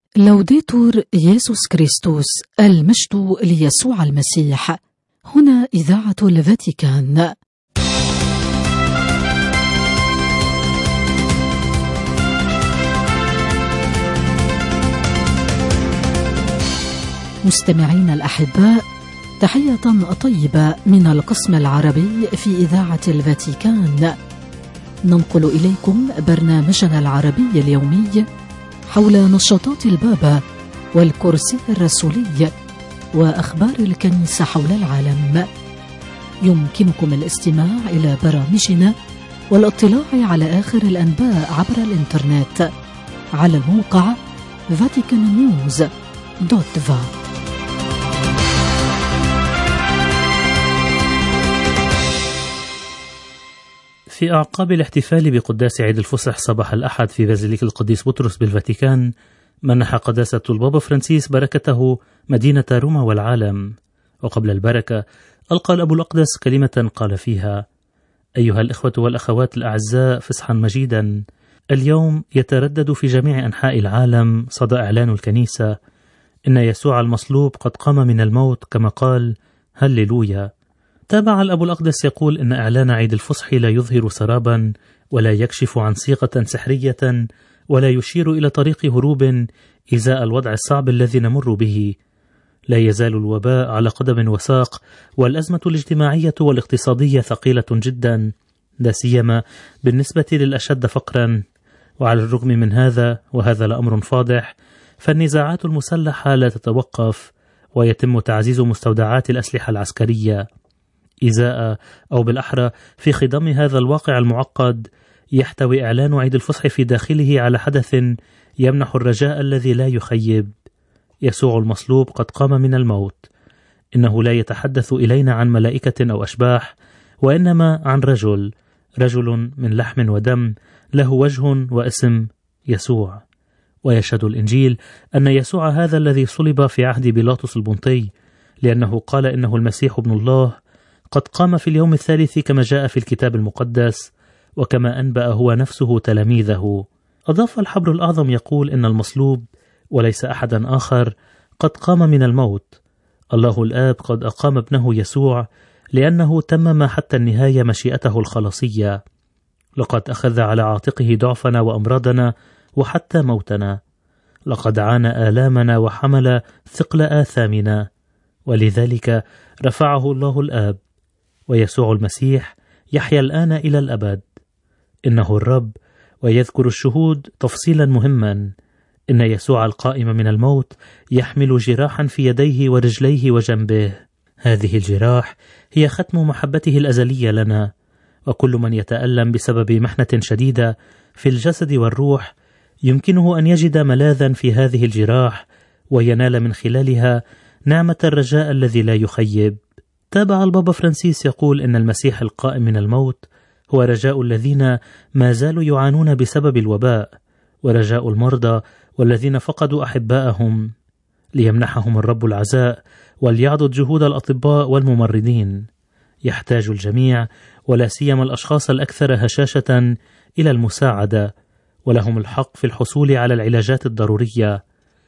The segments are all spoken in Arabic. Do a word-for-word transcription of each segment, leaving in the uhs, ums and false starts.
لوديتور يسوع كريستوس، المجد ليسوع المسيح. هنا إذاعة الفاتيكان. مستمعين الأحباء، تحية طيبة من القسم العربي في إذاعة الفاتيكان. ننقل إليكم برنامجنا العربي اليومي حول نشاطات البابا والكرسي الرسولي وأخبار الكنيسة حول العالم. يمكنكم الاستماع إلى برامجنا والاطلاع على آخر الأنباء عبر الإنترنت على الموقع فاتيكان نيوز دوت فا. في أعقاب الاحتفال بقداس عيد الفصح صباح الأحد في بازيليك القديس بطرس بالفاتيكان، منح قداسة البابا فرانسيس بركته مدينة روما والعالم. وقبل البركة ألقى الأب الأقدس كلمة قال فيها: أيها الإخوة والأخوات الأعزاء، فصحا مجيدا. اليوم يتردد في جميع أنحاء العالم صدى إعلان الكنيسة إن يسوع المصلوب قد قام من الموت كما قال هللويا. تابع الأب الأقدس يقول إن إعلان عيد الفصح لا يظهر سرابا ولا يكشف عن صيغة سحرية ولا يشير إلى طريق هروب إزاء الوضع الصعب الذي نمر به. لا يزال الوباء على قدم وساق، والأزمة الاجتماعية والاقتصادية ثقيلة جدا، لا سيما بالنسبة للأشد فقرا. وعلى الرغم من هذا، وهذا لأمر فاضح، فالنزاعات المسلحة لا تتوقف، ويتم تعزيز مستودعات الأسلحة العسكرية. إزاء أو بالأحرى في خضم هذا الواقع المعقد، يحتوي إعلان عيد الفصح في داخله على حدث يمنح الرجاء الذي لا يخيب. يسوع المصلوب قد قام من الموت. إنه لا يتحدث إلينا عن ملائكة أو أشباح، وإنما عن رجل رجل من لحم ودم، له وجه واسم يسوع. ويشهد الإنجيل أن يسوع هذا الذي صلب في عهد بيلاطس البنطي، لأنه قال إنه المسيح ابن الله، قد قام في اليوم الثالث كما جاء في الكتاب المقدس، وكما أنبأ هو نفسه تلاميذه. أضاف الحبر الأعظم يقول إن المصلوب وليس أحدا آخر قد قام من الموت. الله الآب قد أقام ابنه يسوع لأنه تمم حتى النهاية مشيئته الخلاصية. لقد أخذ على عاتقه ضعفنا وأمراضنا وحتى موتنا. لقد عانى آلامنا وحمل ثقل آثامنا، ولذلك رفعه الله الآب. ويسوع المسيح يحيا الآن إلى الأبد. إنه الرب. ويذكر الشهود تفصيلا مهما: إن يسوع القائم من الموت يحمل جراحا في يديه ورجليه وجنبه. هذه الجراح هي ختم محبته الأزلية لنا. وكل من يتألم بسبب محنة شديدة في الجسد والروح يمكنه أن يجد ملاذا في هذه الجراح، وينال من خلالها نعمة الرجاء الذي لا يخيب. تابع البابا فرانسيس يقول إن المسيح القائم من الموت هو رجاء الذين ما زالوا يعانون بسبب الوباء، ورجاء المرضى والذين فقدوا أحباءهم، ليمنحهم الرب العزاء وليعضد جهود الأطباء والممرضين. يحتاج الجميع، ولا سيما الأشخاص الأكثر هشاشة، إلى المساعدة، ولهم الحق في الحصول على العلاجات الضرورية.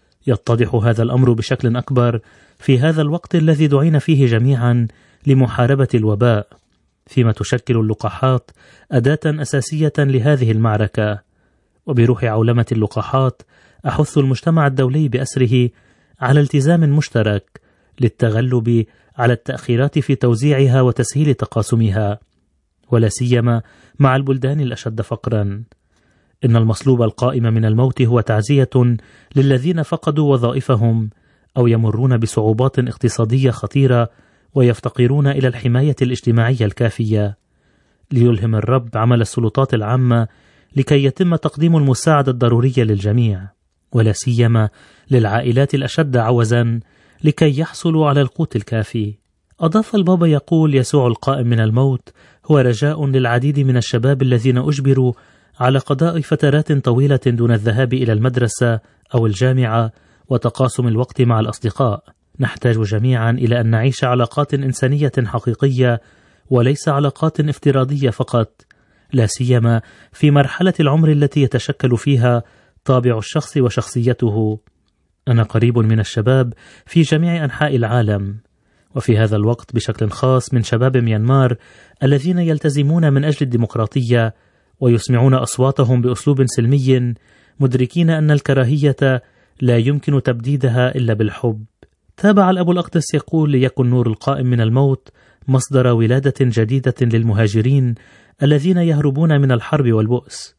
يتضح هذا الأمر بشكل أكبر في هذا الوقت الذي دعينا فيه جميعا لمحاربة الوباء، فيما تشكل اللقاحات أداة أساسية لهذه المعركة. وبروح عولمة اللقاحات أحث المجتمع الدولي بأسره على التزام مشترك للتغلب على التأخيرات في توزيعها وتسهيل تقاسمها، ولا سيما مع البلدان الأشد فقرا. إن المصلوب القائم من الموت هو تعزية للذين فقدوا وظائفهم أو يمرون بصعوبات اقتصادية خطيرة ويفتقرون إلى الحماية الاجتماعية الكافية. ليلهم الرب عمل السلطات العامة لكي يتم تقديم المساعدة الضرورية للجميع، ولا سيما للعائلات الأشد عوزا، لكي يحصلوا على القوت الكافي. أضاف البابا يقول: يسوع القائم من الموت هو رجاء للعديد من الشباب الذين أجبروا على قضاء فترات طويلة دون الذهاب إلى المدرسة أو الجامعة وتقاسم الوقت مع الأصدقاء. نحتاج جميعا إلى أن نعيش علاقات إنسانية حقيقية وليس علاقات افتراضية فقط، لا سيما في مرحلة العمر التي يتشكل فيها طابع الشخص وشخصيته. أنا قريب من الشباب في جميع أنحاء العالم، وفي هذا الوقت بشكل خاص من شباب ميانمار الذين يلتزمون من أجل الديمقراطية ويسمعون أصواتهم بأسلوب سلمي، مدركين أن الكراهية لا يمكن تبديدها إلا بالحب. تابع الأب الأقدس يقول: ليكن نور القائم من الموت مصدر ولادة جديدة للمهاجرين الذين يهربون من الحرب والبؤس،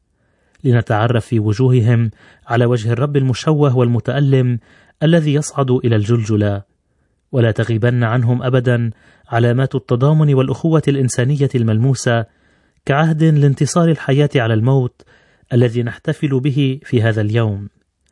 لنتعرف في وجوههم على وجه الرب المشوه والمتألم الذي يصعد إلى الجلجلة، ولا تغيبن عنهم أبدا علامات التضامن والأخوة الإنسانية الملموسة كعهد لانتصار الحياة على الموت الذي نحتفل به في هذا اليوم.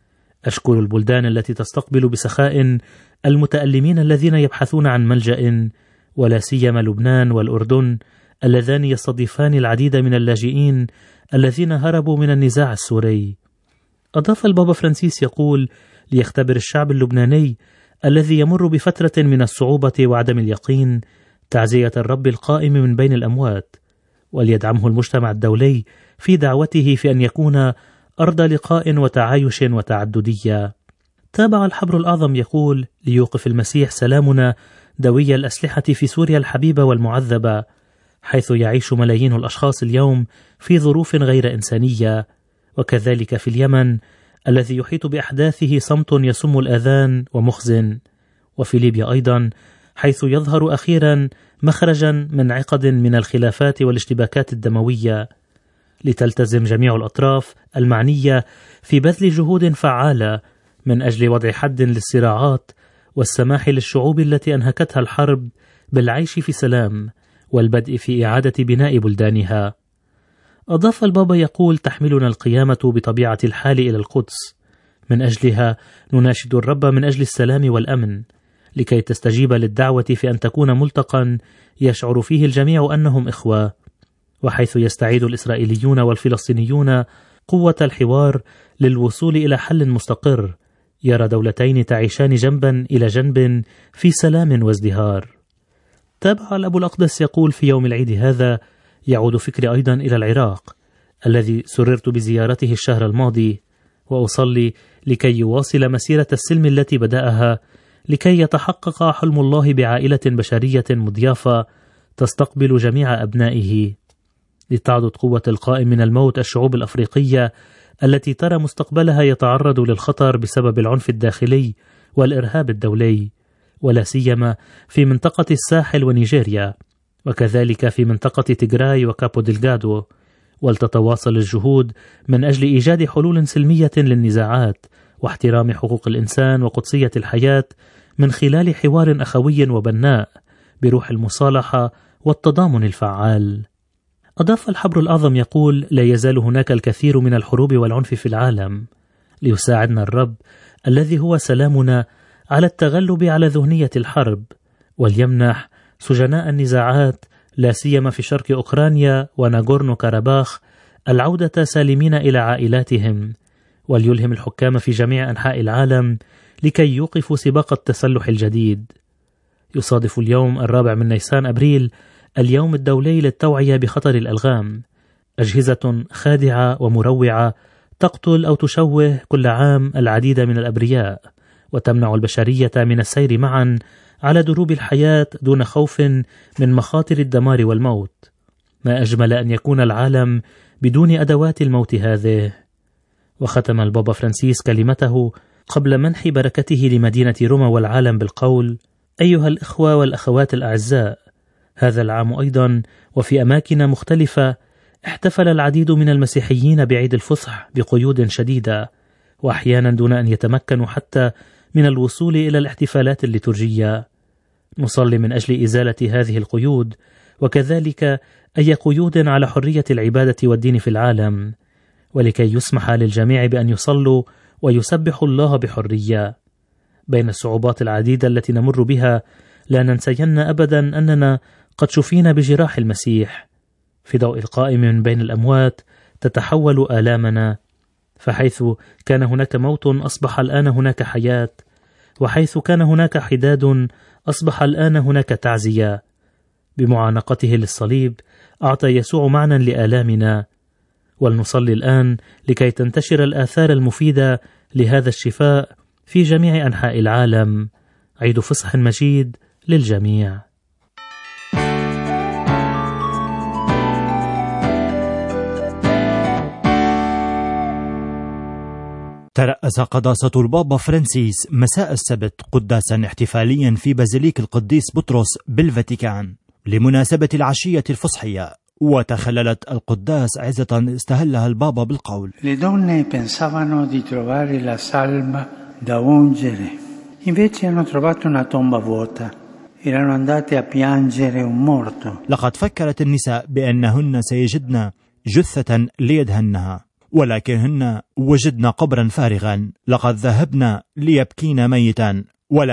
أشكر البلدان التي تستقبل بسخاء المتألمين الذين يبحثون عن ملجأ، ولا سيما لبنان والأردن اللذان يستضيفان العديد من اللاجئين الذين هربوا من النزاع السوري. أضاف البابا فرانسيس يقول: ليختبر الشعب اللبناني الذي يمر بفترة من الصعوبة وعدم اليقين تعزية الرب القائم من بين الأموات، وليدعمه المجتمع الدولي في دعوته في أن يكون أرض لقاء وتعايش وتعددية. تابع الحبر الأعظم يقول: ليوقف المسيح سلامنا دوي الأسلحة في سوريا الحبيبة والمعذبة، حيث يعيش ملايين الأشخاص اليوم في ظروف غير إنسانية، وكذلك في اليمن الذي يحيط بأحداثه صمت يسم الآذان ومخزن، وفي ليبيا أيضا حيث يظهر أخيرا مخرجا من عقد من الخلافات والاشتباكات الدموية، لتلتزم جميع الأطراف المعنية في بذل جهود فعالة من أجل وضع حد للصراعات والسماح للشعوب التي أنهكتها الحرب بالعيش في سلام والبدء في إعادة بناء بلدانها. أضاف البابا يقول: تحملنا القيامة بطبيعة الحال إلى القدس، من أجلها نناشد الرب من أجل السلام والأمن، لكي تستجيب للدعوة في أن تكون ملتقى يشعر فيه الجميع أنهم إخوة، وحيث يستعيد الإسرائيليون والفلسطينيون قوة الحوار للوصول إلى حل مستقر يرى دولتين تعيشان جنبا إلى جنب في سلام وازدهار. تابع الأب الأقدس يقول: في يوم العيد هذا يعود فكري أيضا إلى العراق الذي سررت بزيارته الشهر الماضي، وأصلي لكي يواصل مسيرة السلم التي بدأها، لكي يتحقق حلم الله بعائلة بشرية مضيافة تستقبل جميع أبنائه، لتعضد قوة القائم من الموت الشعوب الأفريقية التي ترى مستقبلها يتعرض للخطر بسبب العنف الداخلي والإرهاب الدولي، ولا سيما في منطقة الساحل ونيجيريا، وكذلك في منطقة تيغراي وكابو ديلغادو، ولتتواصل الجهود من أجل إيجاد حلول سلمية للنزاعات واحترام حقوق الإنسان وقدسية الحياة من خلال حوار أخوي وبناء بروح المصالحة والتضامن الفعال. أضاف الحبر الأعظم يقول: لا يزال هناك الكثير من الحروب والعنف في العالم، ليساعدنا الرب الذي هو سلامنا على التغلب على ذهنية الحرب، وليمنح سجناء النزاعات لا سيما في شرق أوكرانيا وناغورنو كاراباخ العودة سالمين إلى عائلاتهم، وليلهم الحكام في جميع أنحاء العالم لكي يوقفوا سباق التسلح الجديد. يصادف اليوم الرابع من نيسان أبريل اليوم الدولي للتوعية بخطر الألغام، أجهزة خادعة ومروعة تقتل أو تشوه كل عام العديد من الأبرياء، وتمنع البشرية من السير معا على دروب الحياة دون خوف من مخاطر الدمار والموت. ما أجمل أن يكون العالم بدون أدوات الموت هذه. وختم البابا فرانسيس كلمته قبل منح بركته لمدينة روما والعالم بالقول: أيها الإخوة والأخوات الأعزاء، هذا العام أيضا وفي أماكن مختلفة احتفل العديد من المسيحيين بعيد الفصح بقيود شديدة، وأحيانا دون أن يتمكنوا حتى من الوصول إلى الاحتفالات الليتورجية. نصلي من أجل إزالة هذه القيود، وكذلك أي قيود على حرية العبادة والدين في العالم، ولكي يسمح للجميع بأن يصلوا ويسبحوا الله بحرية. بين الصعوبات العديدة التي نمر بها لا ننسين أبدا أننا قد شفينا بجراح المسيح. في ضوء القائم من بين الأموات تتحول آلامنا، فحيث كان هناك موت أصبح الآن هناك حياة، وحيث كان هناك حداد أصبح الآن هناك تعزية. بمعانقته للصليب أعطى يسوع معنى لآلامنا، ولنصلي الآن لكي تنتشر الآثار المفيدة لهذا الشفاء في جميع أنحاء العالم. عيد فصح مجيد للجميع. ترأس قداسة البابا فرانسيس مساء السبت قداسا احتفاليا في بازيليك القديس بطرس بالفاتيكان لمناسبة العشية الفصحية، وتخللت القداس عزة استهلها البابا بالقول: Le donne pensavano di trovare la salma da ungere, invece hanno trovato una tomba vuota. Erano andate a piangere un morto. لقد فكرت النساء بأنهن سيجدن جثة ليدهنها، ولكنهن وجدن قبرا فارغا. لقد ذهبن ليبكين ميتا،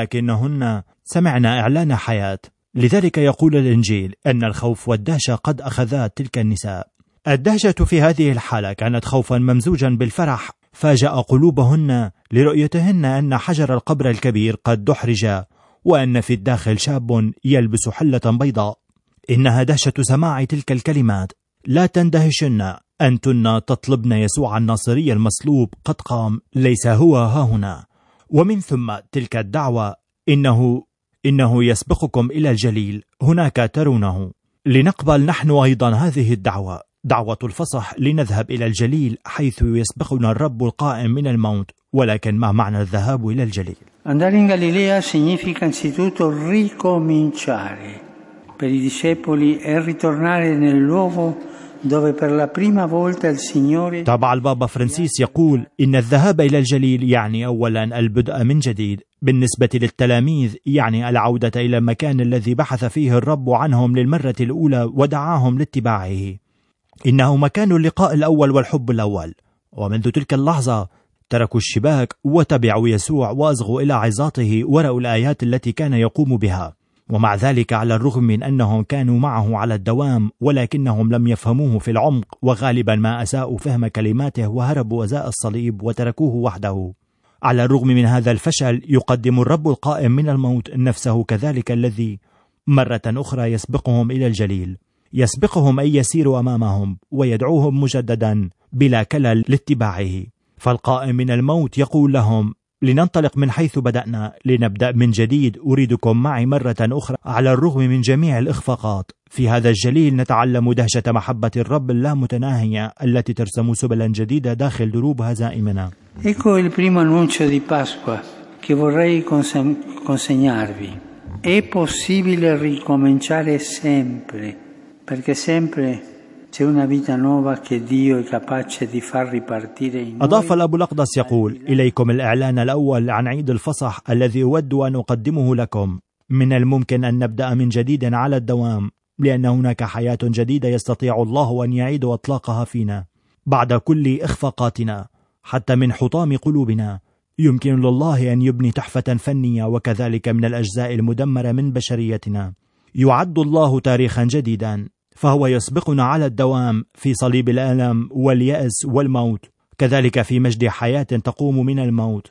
ولكنهن سمعن إعلان حياة. لذلك يقول الإنجيل أن الخوف والدهشة قد أخذا تلك النساء. الدهشة في هذه الحالة كانت خوفا ممزوجا بالفرح، فاجأ قلوبهن لرؤيتهن أن حجر القبر الكبير قد دحرج، وأن في الداخل شاب يلبس حلة بيضاء. إنها دهشة سماع تلك الكلمات. لا تندهشن، أنتن تطلبن يسوع الناصري المصلوب، قد قام، ليس هو ها هنا. ومن ثم تلك الدعوة: إنه إنه يسبقكم إلى الجليل، هناك ترونه. لنقبل نحن أيضا هذه الدعوة، دعوة الفصح، لنذهب إلى الجليل حيث يسبقنا الرب القائم من الموت. ولكن ما معنى الذهاب إلى الجليل؟ Andare in Galilea significa anzitutto ricominciare per i discepoli e ritornare nel luogo dove per la prima volta il Signore. تابع البابا فرانسيس يقول إن الذهاب إلى الجليل يعني أولا البدء من جديد. بالنسبة للتلاميذ يعني العودة إلى المكان الذي بحث فيه الرب عنهم للمرة الأولى ودعاهم لاتباعه. إنه مكان اللقاء الأول والحب الأول. ومنذ تلك اللحظة تركوا الشباك وتبعوا يسوع وأصغوا إلى عظاته ورأوا الآيات التي كان يقوم بها. ومع ذلك على الرغم من أنهم كانوا معه على الدوام، ولكنهم لم يفهموه في العمق، وغالبا ما أساءوا فهم كلماته وهربوا أزاء الصليب وتركوه وحده. على الرغم من هذا الفشل يقدم الرب القائم من الموت نفسه كذلك، الذي مرة أخرى يسبقهم إلى الجليل. يسبقهم أي يسير أمامهم ويدعوهم مجددا بلا كلل لاتباعه. فالقائم من الموت يقول لهم: لننطلق من حيث بدأنا، لنبدأ من جديد، أريدكم معي مرة أخرى. على الرغم من جميع الإخفاقات في هذا الجليل نتعلم دهشة محبة الرب اللامتناهية التي ترسم سبلا جديدة داخل دروب هزائمنا. Ecco il primo annuncio di Pasqua che vorrei consegnarvi. È possibile ricominciare sempre, perché sempre c'è una vita nuova che Dio è capace di far ripartire in noi. أضاف الأب الأقدس يقول: إليكم الإعلان الأول عن عيد الفصح الذي أود أن أقدمه لكم. من الممكن أن نبدأ من جديد على الدوام، لأن هناك حياة جديدة يستطيع الله أن يعيد إطلاقها فينا بعد كل إخفاقاتنا، حتى من حطام قلوبنا. يمكن لله أن يبني تحفة فنية، وكذلك من الأجزاء المدمرة من بشريتنا. يعد الله تاريخا جديدا، فهو يسبقنا على الدوام في صليب الألم واليأس والموت، كذلك في مجد حياة تقوم من الموت،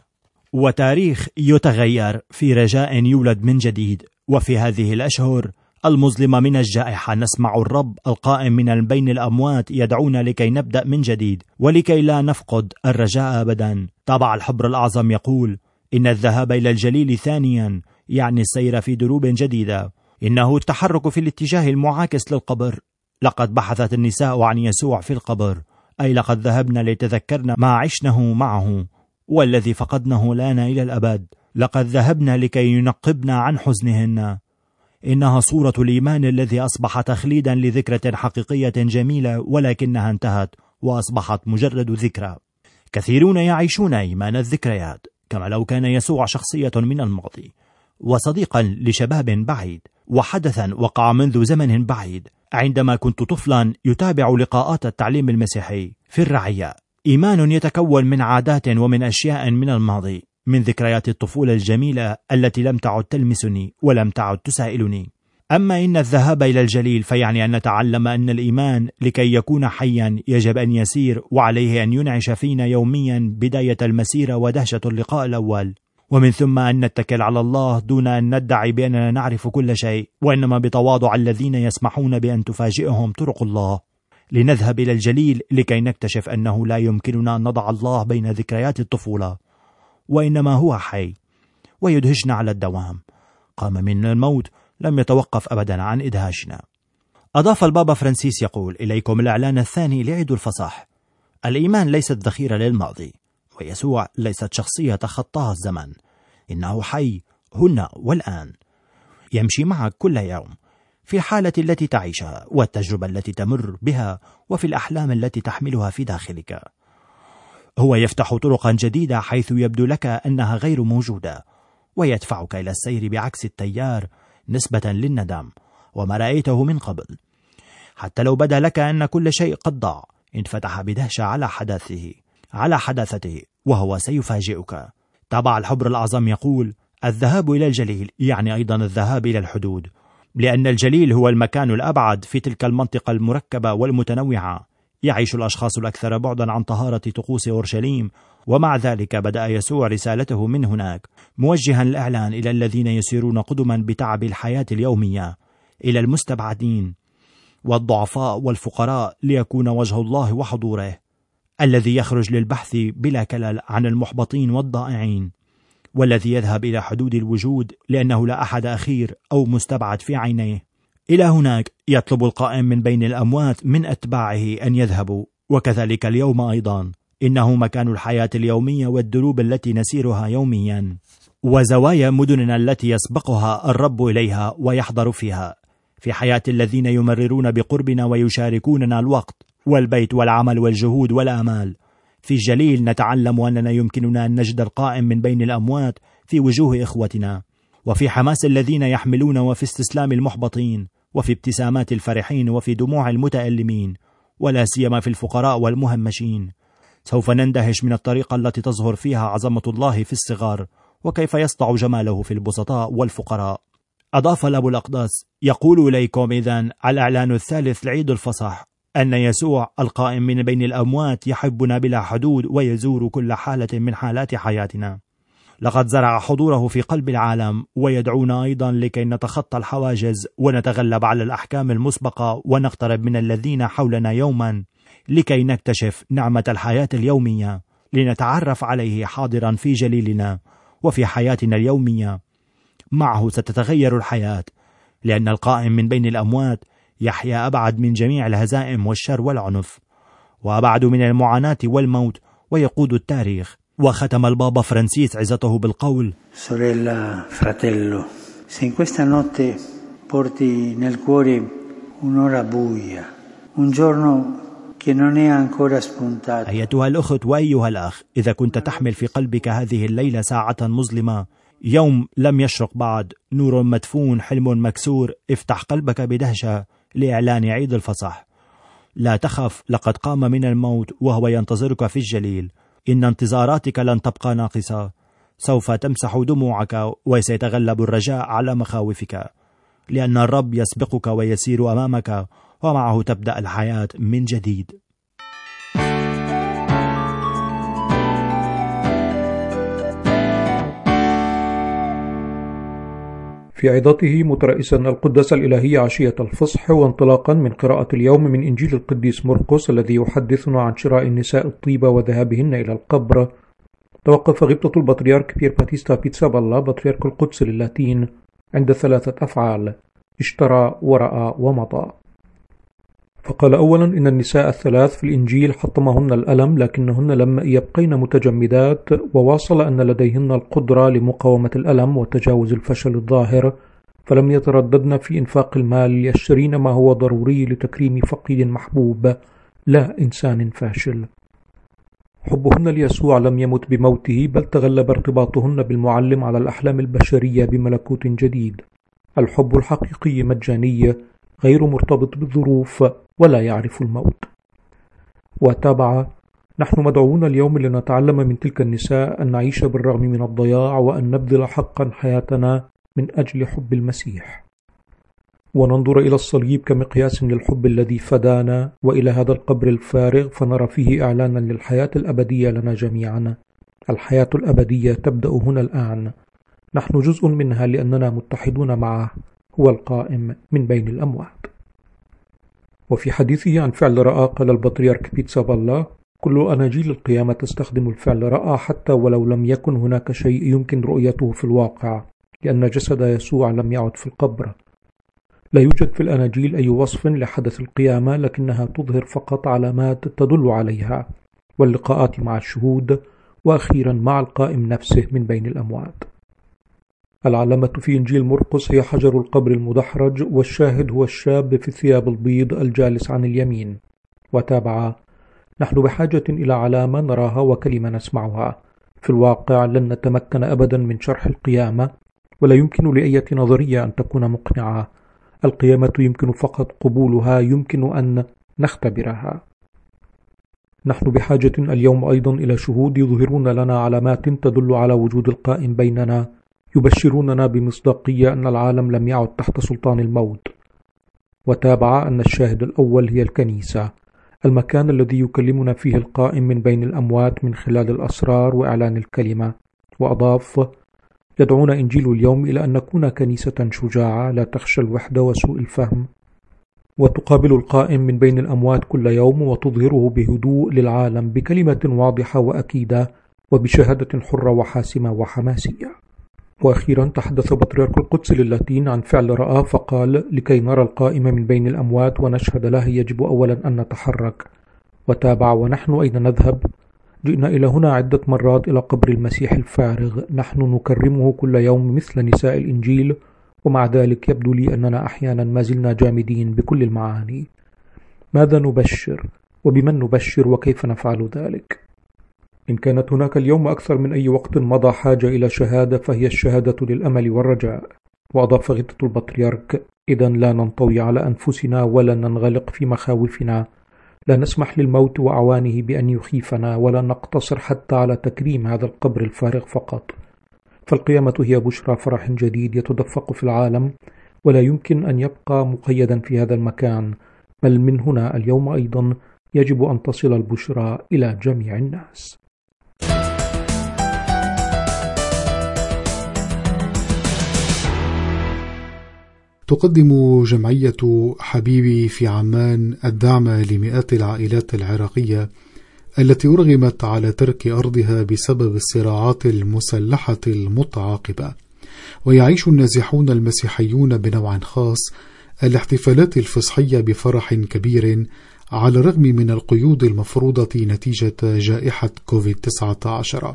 وتاريخ يتغير في رجاء يولد من جديد. وفي هذه الأشهر المظلمة من الجائحة نسمع الرب القائم من بين الأموات يدعونا لكي نبدأ من جديد ولكي لا نفقد الرجاء أبدا. طبع الحبر الأعظم يقول إن الذهاب إلى الجليل ثانيا يعني السير في دروب جديدة، إنه التحرك في الاتجاه المعاكس للقبر. لقد بحثت النساء عن يسوع في القبر، أي لقد ذهبنا لتذكرنا ما عشناه معه والذي فقدناه لنا إلى الأبد. لقد ذهبنا لكي ينقبنا عن حزنهن. إنها صورة الإيمان الذي أصبح تخليدا لذكرى حقيقية جميلة، ولكنها انتهت وأصبحت مجرد ذكرى. كثيرون يعيشون إيمان الذكريات كما لو كان يسوع شخصية من الماضي وصديقا لشباب بعيد، وحدثا وقع منذ زمن بعيد. عندما كنت طفلا يتابع لقاءات التعليم المسيحي في الرعية. إيمان يتكون من عادات ومن أشياء من الماضي، من ذكريات الطفولة الجميلة التي لم تعد تلمسني ولم تعد تسائلني. أما إن الذهاب إلى الجليل فيعني أن نتعلم أن الإيمان لكي يكون حيا يجب أن يسير، وعليه أن ينعش فينا يوميا بداية المسيرة ودهشة اللقاء الأول، ومن ثم أن نتكل على الله دون أن ندعي بأننا نعرف كل شيء، وإنما بتواضع الذين يسمحون بأن تفاجئهم طرق الله. لنذهب إلى الجليل لكي نكتشف أنه لا يمكننا أن نضع الله بين ذكريات الطفولة، وإنما هو حي ويدهشنا على الدوام. قام من الموت، لم يتوقف أبدا عن إدهاشنا. أضاف البابا فرانسيس يقول: إليكم الإعلان الثاني لعيد الفصح. الإيمان ليست ذخيرة للماضي، ويسوع ليست شخصية تخطاها الزمن، إنه حي هنا والآن، يمشي معك كل يوم في الحالة التي تعيشها والتجربة التي تمر بها وفي الأحلام التي تحملها في داخلك. هو يفتح طرقا جديدة حيث يبدو لك أنها غير موجودة، ويدفعك إلى السير بعكس التيار نسبة للندم وما رأيته من قبل. حتى لو بدا لك أن كل شيء قد ضاع، انفتح بدهشة على حداثه على حداثته وهو سيفاجئك. تابع الحبر الأعظم يقول: الذهاب إلى الجليل يعني أيضا الذهاب إلى الحدود، لأن الجليل هو المكان الأبعد في تلك المنطقة المركبة والمتنوعة. يعيش الأشخاص الأكثر بعدا عن طهارة طقوس أورشليم، ومع ذلك بدأ يسوع رسالته من هناك، موجها الإعلان إلى الذين يسيرون قدما بتعب الحياة اليومية، إلى المستبعدين والضعفاء والفقراء، ليكون وجه الله وحضوره الذي يخرج للبحث بلا كلل عن المحبطين والضائعين، والذي يذهب إلى حدود الوجود لأنه لا أحد أخير أو مستبعد في عينيه. إلى هناك يطلب القائم من بين الأموات من أتباعه أن يذهبوا، وكذلك اليوم أيضا إنه مكان الحياة اليومية والدروب التي نسيرها يوميا، وزوايا مدننا التي يسبقها الرب إليها ويحضر فيها، في حياة الذين يمررون بقربنا ويشاركوننا الوقت والبيت والعمل والجهود والآمال. في الجليل نتعلم أننا يمكننا أن نجد القائم من بين الأموات في وجوه إخوتنا، وفي حماس الذين يحملون، وفي استسلام المحبطين، وفي ابتسامات الفرحين، وفي دموع المتألمين، ولا سيما في الفقراء والمهمشين. سوف نندهش من الطريقة التي تظهر فيها عظمة الله في الصغار، وكيف يسطع جماله في البسطاء والفقراء. أضاف الأب الأقدس: يقول إليكم إذن الإعلان الثالث لعيد الفصح أن يسوع القائم من بين الأموات يحبنا بلا حدود ويزور كل حالة من حالات حياتنا. لقد زرع حضوره في قلب العالم، ويدعونا أيضا لكي نتخطى الحواجز ونتغلب على الأحكام المسبقة ونقترب من الذين حولنا يوما، لكي نكتشف نعمة الحياة اليومية، لنتعرف عليه حاضرا في جليلنا وفي حياتنا اليومية. معه ستتغير الحياة، لأن القائم من بين الأموات يحيا أبعد من جميع الهزائم والشر والعنف، وأبعد من المعاناة والموت، ويقود التاريخ. وختم البابا فرانسيس عزته بالقول: Sorella, fratello, se in questa notte porti nel cuore un'ora buia, un giorno che non è ancora spuntato. أيتها الأخت وأيها الأخ، إذا كنت تحمل في قلبك هذه الليلة ساعة مظلمة، يوم لم يشرق بعد، نور مدفون، حلم مكسور، افتح قلبك بدهشة لإعلان عيد الفصح. لا تخف، لقد قام من الموت وهو ينتظرك في الجليل. إن انتظاراتك لن تبقى ناقصة، سوف تمسح دموعك وسيتغلب الرجاء على مخاوفك، لأن الرب يسبقك ويسير أمامك، ومعه تبدأ الحياة من جديد. في عظته مترأسا القداسة الإلهية عشية الفصح، وانطلاقا من قراءة اليوم من إنجيل القديس مرقس الذي يحدثنا عن شراء النساء الطيبة وذهابهن إلى القبر، توقف غبطة البطريرك بيير باتيستا بيتسابالا بطريرك القدس للاتين عند ثلاثة أفعال: اشترى ورأى ومضى. فقال أولا إن النساء الثلاث في الإنجيل حطمهن الألم، لكنهن لم يبقين متجمدات، وواصل أن لديهن القدرة لمقاومة الألم وتجاوز الفشل الظاهر، فلم يترددن في إنفاق المال ليشترين ما هو ضروري لتكريم فقيد محبوب لا إنسان فاشل. حبهن ليسوع لم يمت بموته، بل تغلب ارتباطهن بالمعلم على الأحلام البشرية بملكوت جديد. الحب الحقيقي مجاني، غير مرتبط بالظروف، ولا يعرف الموت. وتابع: نحن مدعوون اليوم لنتعلم من تلك النساء أن نعيش بالرغم من الضياع، وأن نبذل حقا حياتنا من أجل حب المسيح، وننظر إلى الصليب كمقياس للحب الذي فدانا، وإلى هذا القبر الفارغ فنرى فيه إعلانا للحياة الأبدية لنا جميعا. الحياة الأبدية تبدأ هنا الآن، نحن جزء منها لأننا متحدون معه، هو القائم من بين الأموات. وفي حديثه عن فعل رأى قال البطريرك بيتسابالا: كل أناجيل القيامة تستخدم الفعل رأى حتى ولو لم يكن هناك شيء يمكن رؤيته في الواقع، لأن جسد يسوع لم يعد في القبر. لا يوجد في الأناجيل أي وصف لحدث القيامة، لكنها تظهر فقط علامات تدل عليها، واللقاءات مع الشهود، وأخيرا مع القائم نفسه من بين الأموات. العلامة في إنجيل مرقس هي حجر القبر المدحرج، والشاهد هو الشاب في الثياب البيض الجالس عن اليمين. وتابع: نحن بحاجة إلى علامة نراها وكلمة نسمعها. في الواقع لن نتمكن أبدا من شرح القيامة، ولا يمكن لأي نظرية أن تكون مقنعة. القيامة يمكن فقط قبولها، يمكن أن نختبرها. نحن بحاجة اليوم أيضا إلى شهود يظهرون لنا علامات تدل على وجود القائم بيننا، يبشروننا بمصداقية أن العالم لم يعد تحت سلطان الموت. وتابع أن الشاهد الأول هي الكنيسة، المكان الذي يكلمنا فيه القائم من بين الأموات من خلال الأسرار وإعلان الكلمة. وأضاف: يدعونا إنجيل اليوم إلى أن نكون كنيسة شجاعة لا تخشى الوحدة وسوء الفهم، وتقابل القائم من بين الأموات كل يوم وتظهره بهدوء للعالم بكلمة واضحة وأكيدة وبشهادة حرة وحاسمة وحماسية. وأخيرا تحدث بطريرك القدس للاتين عن فعل رأى فقال: لكي نرى القائم من بين الأموات ونشهد له يجب أولا أن نتحرك. وتابع: ونحن أين نذهب؟ جئنا إلى هنا عدة مرات إلى قبر المسيح الفارغ، نحن نكرمه كل يوم مثل نساء الإنجيل، ومع ذلك يبدو لي أننا أحيانا ما زلنا جامدين بكل المعاني. ماذا نبشر؟ وبمن نبشر؟ وكيف نفعل ذلك؟ إن كانت هناك اليوم أكثر من أي وقت مضى حاجة إلى شهادة، فهي الشهادة للأمل والرجاء. وأضاف غيثة البطريرك: إذن لا ننطوي على أنفسنا ولا ننغلق في مخاوفنا، لا نسمح للموت وأعوانه بأن يخيفنا، ولا نقتصر حتى على تكريم هذا القبر الفارغ فقط. فالقيامة هي بشرى فرح جديد يتدفق في العالم، ولا يمكن أن يبقى مقيدا في هذا المكان، بل من هنا اليوم أيضا يجب أن تصل البشرى إلى جميع الناس. تقدم جمعية حبيبي في عمان الدعم لمئات العائلات العراقية التي أرغمت على ترك أرضها بسبب الصراعات المسلحة المتعاقبة. ويعيش النازحون المسيحيون بنوع خاص الاحتفالات الفصحية بفرح كبير على الرغم من القيود المفروضة نتيجة جائحة كوفيد تسعة عشر.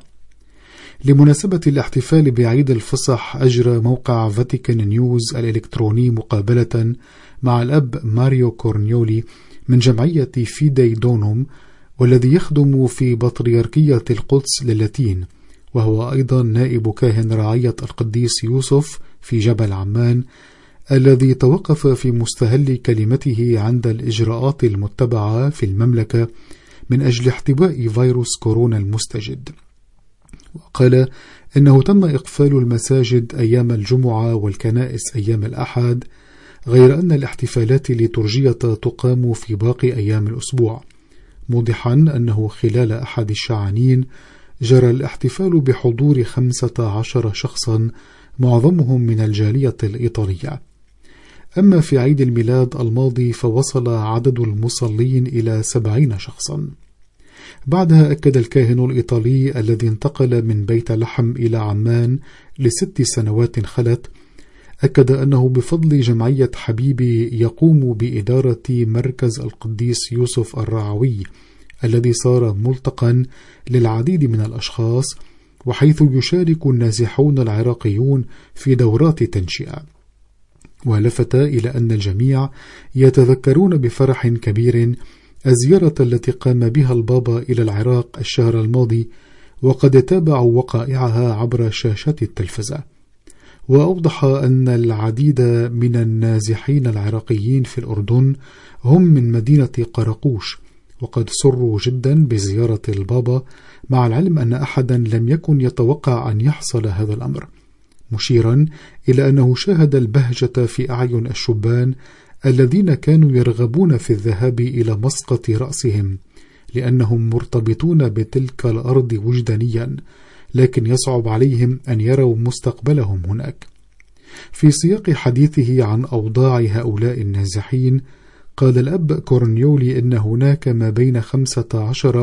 لمناسبة الاحتفال بعيد الفصح أجرى موقع فاتيكان نيوز الإلكتروني مقابلة مع الأب ماريو كورنيولي من جمعية فيدي دونوم، والذي يخدم في بطريركية القدس للاتين، وهو أيضا نائب كاهن رعية القديس يوسف في جبل عمان، الذي توقف في مستهل كلمته عند الإجراءات المتبعة في المملكة من أجل احتواء فيروس كورونا المستجد. وقال إنه تم إقفال المساجد أيام الجمعة والكنائس أيام الأحد، غير أن الاحتفالات الليتورجية تقام في باقي أيام الأسبوع، موضحا أنه خلال أحد الشعانين جرى الاحتفال بحضور خمسة عشر شخصا معظمهم من الجالية الإيطالية. أما في عيد الميلاد الماضي فوصل عدد المصلين إلى سبعين شخصا. بعدها أكد الكاهن الإيطالي الذي انتقل من بيت لحم إلى عمان لست سنوات خلت، أكد أنه بفضل جمعية حبيبي يقوم بإدارة مركز القديس يوسف الرعوي الذي صار ملتقا للعديد من الأشخاص، وحيث يشارك النازحون العراقيون في دورات تنشئة. ولفت إلى أن الجميع يتذكرون بفرح كبير الزيارة التي قام بها البابا إلى العراق الشهر الماضي، وقد تابعوا وقائعها عبر شاشات التلفزة. وأوضح أن العديد من النازحين العراقيين في الأردن هم من مدينة قرقوش، وقد سروا جدا بزيارة البابا، مع العلم أن أحدا لم يكن يتوقع أن يحصل هذا الأمر، مشيرا إلى أنه شاهد البهجة في أعين الشبان الذين كانوا يرغبون في الذهاب إلى مسقط رأسهم لأنهم مرتبطون بتلك الأرض وجدانيا، لكن يصعب عليهم أن يروا مستقبلهم هناك. في سياق حديثه عن أوضاع هؤلاء النازحين، قال الأب كورنيولي إن هناك ما بين خمسة عشر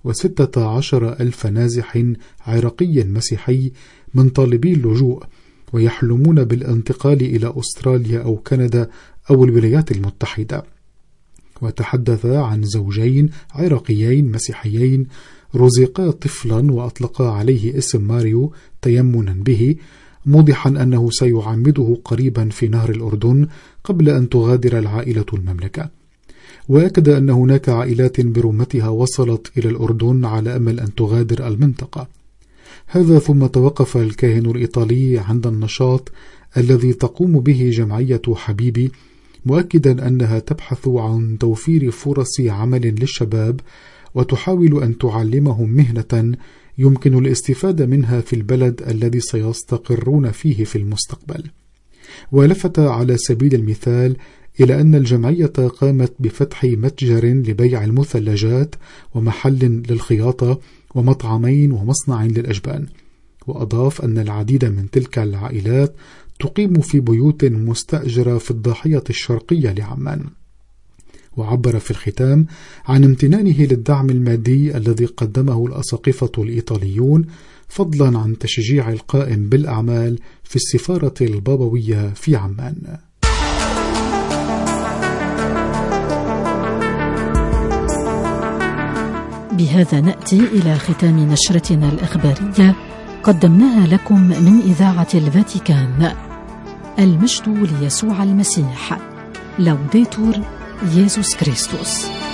وستة عشر ألف نازح عراقي مسيحي من طالبي اللجوء، ويحلمون بالانتقال إلى أستراليا أو كندا أو الولايات المتحدة. وتحدث عن زوجين عراقيين مسيحيين رزقا طفلا وأطلقا عليه اسم ماريو تيمنا به، موضحا أنه سيعمده قريبا في نهر الأردن قبل أن تغادر العائلة المملكة. وأكد أن هناك عائلات برمتها وصلت إلى الأردن على أمل أن تغادر المنطقة. هذا ثم توقف الكاهن الإيطالي عند النشاط الذي تقوم به جمعية حبيبي، مؤكدا أنها تبحث عن توفير فرص عمل للشباب وتحاول أن تعلمهم مهنة يمكن الاستفادة منها في البلد الذي سيستقرون فيه في المستقبل. ولفت على سبيل المثال إلى أن الجمعية قامت بفتح متجر لبيع المثلجات ومحل للخياطة ومطعمين ومصنع للأجبان. وأضاف أن العديد من تلك العائلات تقيم في بيوت مستأجرة في الضاحية الشرقية لعمان. وعبر في الختام عن امتنانه للدعم المادي الذي قدمه الأساقفة الإيطاليون، فضلا عن تشجيع القائم بالأعمال في السفارة البابوية في عمان. بهذا نأتي إلى ختام نشرتنا الإخبارية قدمناها لكم من إذاعة الفاتيكان. المجد ليسوع المسيح. لوديتور يسوع كريستوس.